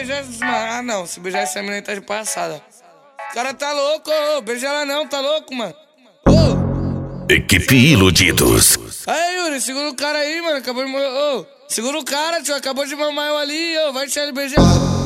beijar essa mina. Ah, não, se beijar essa mina aí tá de passada. O cara tá louco, beija ela não, tá louco, mano. Equipe Iludidos. Aí, Yuri, segura o cara aí, mano. Acabou de morrer. Segura o cara, tio. Acabou de mamar eu ali, vai deixar ele beijar.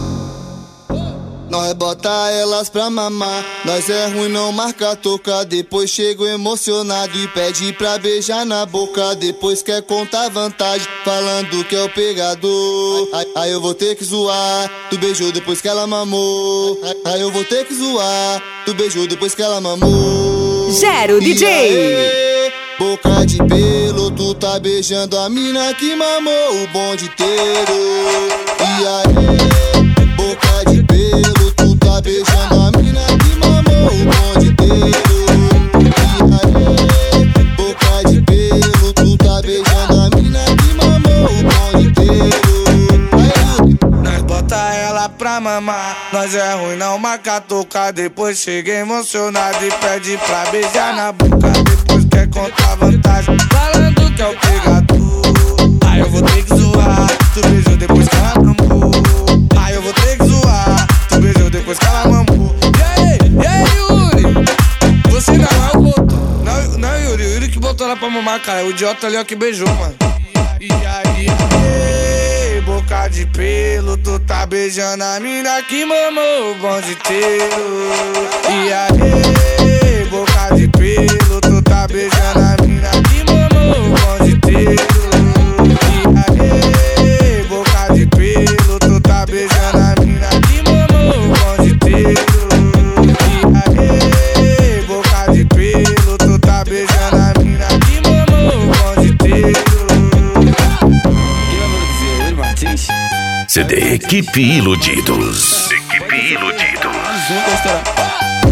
Nós bota elas pra mamar. Nós é ruim, não marca toca. Depois chego emocionado e pede pra beijar na boca. Depois quer contar vantagem, falando que é o pegador. Aí eu vou ter que zoar. Tu beijou depois que ela mamou. Aí eu vou ter que zoar. Tu beijou depois que ela mamou. Gero DJ. Aí, boca de pelo, tu tá beijando a mina que mamou o bonde inteiro. E aí, boca de pelo, tu tá beijando a mina que mamou o bonde inteiro. E aí, boca de pelo, tu tá beijando a mina que mamou o bonde inteiro. Aí, nós bota ela pra mamar. Nós é ruim, não marca toca. Depois chega emocionado e pede pra beijar na boca. Depois quer contar vantagem, falando que é o pegador. Aí eu vou ter que zoar. Tu beijou depois que ela mamou. Aí eu vou ter que zoar. Tu beijou depois que ela mamou. E aí, Yuri? Você não é o botou. Não, Yuri, o Yuri que botou ela pra mamar, cara. O idiota ali, ó, que beijou, mano. E aí, boca de pelo, tu tá beijando a mina que mamou o bonde inteiro. E aí, boca de pelo, tu tá beijando a mina que mamou o bonde inteiro. E aí, boca de pelo, tu tá beijando a mina que mamou o bonde inteiro. E aí, boca de pelo, tu tá beijando a mina que mamou o bonde inteiro. CD Equipe Iludidos. Equipe Iludidos. Vamos estourar.